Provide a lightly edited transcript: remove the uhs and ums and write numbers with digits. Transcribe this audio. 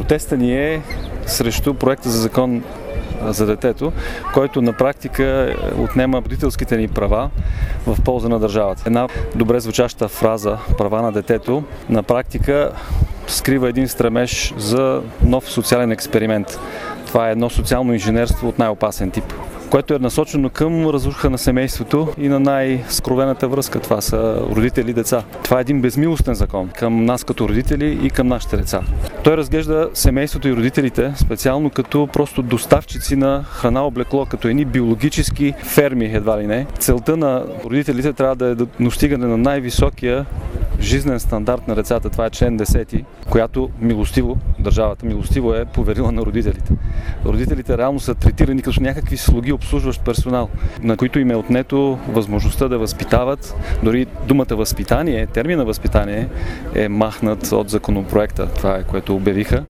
Протестът ни е срещу проекта за закон за детето, който на практика отнема родителските ни права в полза на държавата. Една добре звучаща фраза "права на детето" на практика скрива един стремеж за нов социален експеримент. Това е едно социално инженерство от най-опасен тип, което е насочено към разруха на семейството и на най-скровената връзка. Това са родители и деца. Това е един безмилостен закон към нас като родители и към нашите деца. Той разглежда семейството и родителите специално като просто доставчици на храна, облекло, като едни биологически ферми, едва ли не. Целта на родителите трябва да е достигане на най-високия жизнен стандарт на децата. Това е член 10, която държавата милостиво е поверила на родителите. Родителите реално са третирани като някакви слуги, обслужващ персонал, на които им е отнето възможността да възпитават. Дори думата възпитание, термина възпитание е махнат от законопроекта. Това е, което обявиха.